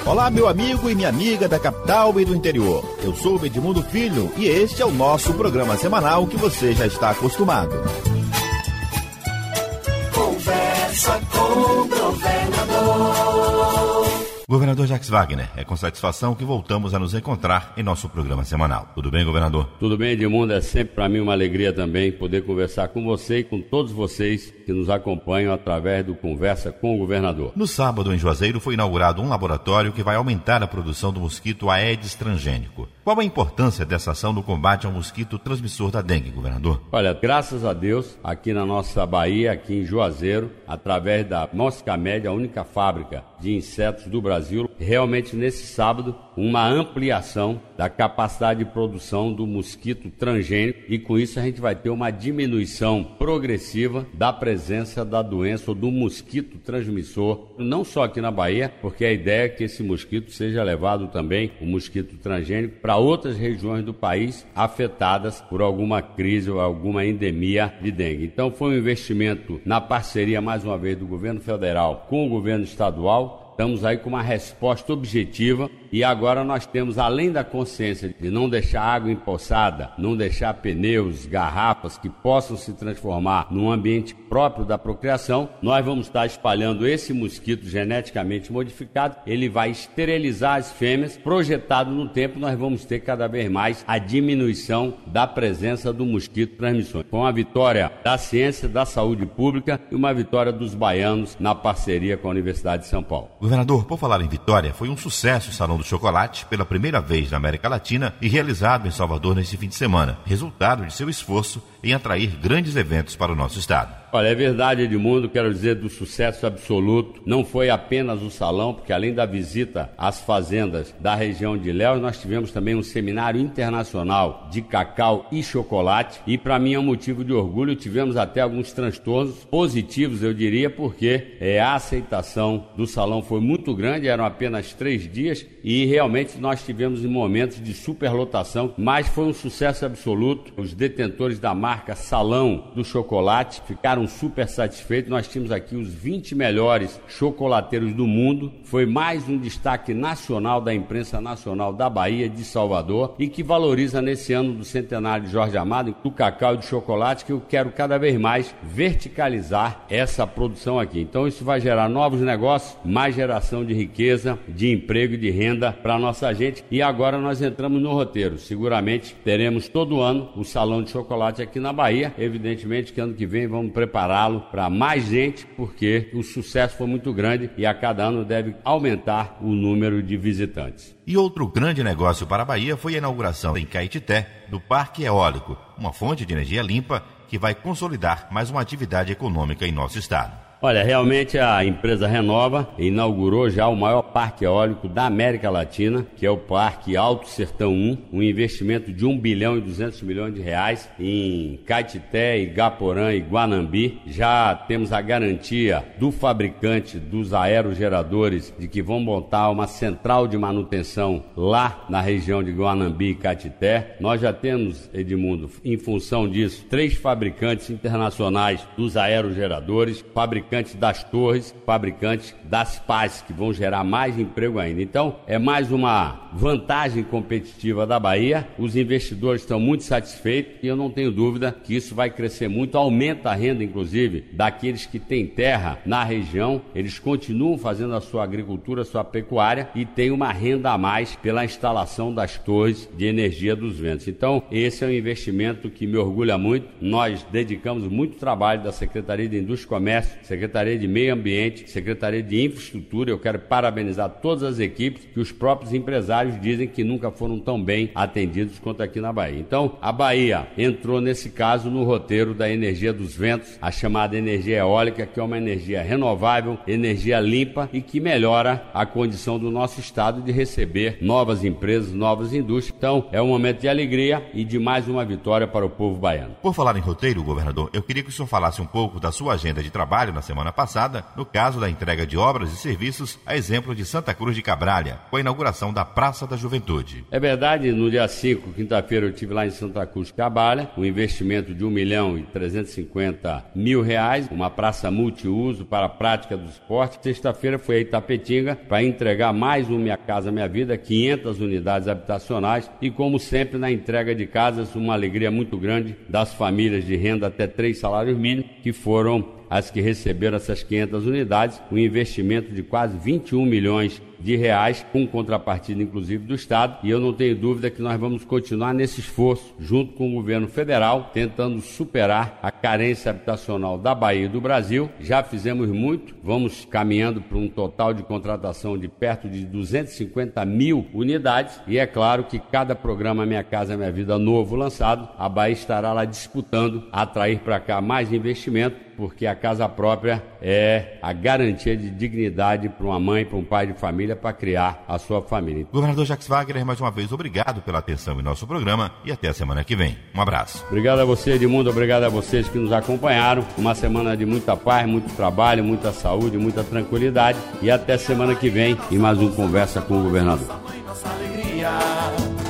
Olá, meu amigo e minha amiga da capital e do interior. Eu sou o Edmundo Filho e este é o nosso programa semanal que você já está acostumado. Conversa com o governador. Governador Jacques Wagner, é com satisfação que voltamos a nos encontrar em nosso programa semanal. Tudo bem, governador? Tudo bem, Edmundo. É sempre para mim uma alegria também poder conversar com você e com todos vocês que nos acompanham através do Conversa com o Governador. No sábado, em Juazeiro, foi inaugurado um laboratório que vai aumentar a produção do mosquito Aedes transgênico. Qual a importância dessa ação no combate ao mosquito transmissor da dengue, governador? Olha, graças a Deus, aqui na nossa Bahia, aqui em Juazeiro, através da Moscamed, a única fábrica de insetos do Brasil, realmente nesse sábado, uma ampliação da capacidade de produção do mosquito transgênico e com isso a gente vai ter uma diminuição progressiva da presença da doença ou do mosquito transmissor, não só aqui na Bahia, porque a ideia é que esse mosquito seja levado também, o mosquito transgênico, para outras regiões do país afetadas por alguma crise ou alguma endemia de dengue. Então foi um investimento na parceria, mais uma vez, do governo federal com o governo estadual. Estamos aí com uma resposta objetiva e agora nós temos, além da consciência de não deixar água empoçada, não deixar pneus, garrafas que possam se transformar num ambiente próprio da procriação, nós vamos estar espalhando esse mosquito geneticamente modificado, ele vai esterilizar as fêmeas, projetado no tempo nós vamos ter cada vez mais a diminuição da presença do mosquito transmissor. Foi uma vitória da ciência, da saúde pública e uma vitória dos baianos na parceria com a Universidade de São Paulo. Governador, por falar em vitória, foi um sucesso o Salão do Chocolate pela primeira vez na América Latina e realizado em Salvador neste fim de semana, resultado de seu esforço em atrair grandes eventos para o nosso estado. Olha, é verdade, Edmundo, quero dizer do sucesso absoluto. Não foi apenas o salão, porque além da visita às fazendas da região de Ilhéus, nós tivemos também um seminário internacional de cacau e chocolate. E para mim é um motivo de orgulho, tivemos até alguns transtornos positivos, eu diria, porque a aceitação do salão foi muito grande, eram apenas 3 dias e realmente nós tivemos momentos de superlotação, mas foi um sucesso absoluto. Os detentores da marca Salão do Chocolate ficaram super satisfeitos. Nós tínhamos aqui os 20 melhores chocolateiros do mundo. Foi mais um destaque nacional da imprensa nacional da Bahia, de Salvador, e que valoriza nesse ano do centenário de Jorge Amado, do cacau e do chocolate, que eu quero cada vez mais verticalizar essa produção aqui. Então isso vai gerar novos negócios, mais geração de riqueza, de emprego e de renda para a nossa gente. E agora nós entramos no roteiro. Seguramente teremos todo ano o Salão de Chocolate aqui na Bahia. Evidentemente que ano que vem vamos prepará-lo para mais gente, porque o sucesso foi muito grande e a cada ano deve aumentar o número de visitantes. E outro grande negócio para a Bahia foi a inauguração em Caetité do Parque Eólico, uma fonte de energia limpa que vai consolidar mais uma atividade econômica em nosso estado. Olha, realmente a empresa Renova inaugurou já o maior parque eólico da América Latina, que é o Parque Alto Sertão 1, um investimento de 1 bilhão e 200 milhões de reais em Caetité, Igaporã e Guanambi. Já temos a garantia do fabricante dos aerogeradores de que vão montar uma central de manutenção lá na região de Guanambi e Caetité. Nós já temos, Edmundo, em função disso, 3 fabricantes internacionais dos aerogeradores, fabricantes das torres, fabricantes das pás, que vão gerar mais emprego ainda. Então, é mais uma vantagem competitiva da Bahia. Os investidores estão muito satisfeitos e eu não tenho dúvida que isso vai crescer muito. Aumenta a renda, inclusive, daqueles que têm terra na região. Eles continuam fazendo a sua agricultura, a sua pecuária e tem uma renda a mais pela instalação das torres de energia dos ventos. Então, esse é um investimento que me orgulha muito. Nós dedicamos muito trabalho da Secretaria de Indústria e Comércio, Secretaria de Meio Ambiente, Secretaria de Infraestrutura. Eu quero parabenizar todas as equipes que os próprios empresários dizem que nunca foram tão bem atendidos quanto aqui na Bahia. Então, a Bahia entrou nesse caso no roteiro da energia dos ventos, a chamada energia eólica, que é uma energia renovável, energia limpa e que melhora a condição do nosso estado de receber novas empresas, novas indústrias. Então, é um momento de alegria e de mais uma vitória para o povo baiano. Por falar em roteiro, governador, eu queria que o senhor falasse um pouco da sua agenda de trabalho na semana passada, no caso da entrega de obras e serviços, a exemplo de Santa Cruz de Cabralha, com a inauguração da Praça da Juventude. É verdade, no dia 5, quinta-feira, eu estive lá em Santa Cruz de Cabralha, um investimento de R$1.350.000, uma praça multiuso para a prática do esporte. Sexta-feira foi a Itapetinga para entregar mais um Minha Casa Minha Vida, 500 unidades habitacionais e, como sempre, na entrega de casas, uma alegria muito grande das famílias de renda até 3 salários mínimos, que foram as que receberam essas 500 unidades, um investimento de quase 21 milhões de reais, com contrapartida inclusive do Estado, e eu não tenho dúvida que nós vamos continuar nesse esforço, junto com o governo federal, tentando superar a carência habitacional da Bahia e do Brasil. Já fizemos muito, vamos caminhando para um total de contratação de perto de 250 mil unidades, e é claro que cada programa Minha Casa Minha Vida novo lançado, a Bahia estará lá disputando atrair para cá mais investimento, porque a casa própria é a garantia de dignidade para uma mãe, para um pai de família, para criar a sua família. Governador Jacques Wagner, mais uma vez, obrigado pela atenção em nosso programa e até a semana que vem. Um abraço. Obrigado a você, Edmundo, obrigado a vocês que nos acompanharam. Uma semana de muita paz, muito trabalho, muita saúde, muita tranquilidade, e até semana que vem em mais um Conversa com o Governador. Nossa alegria.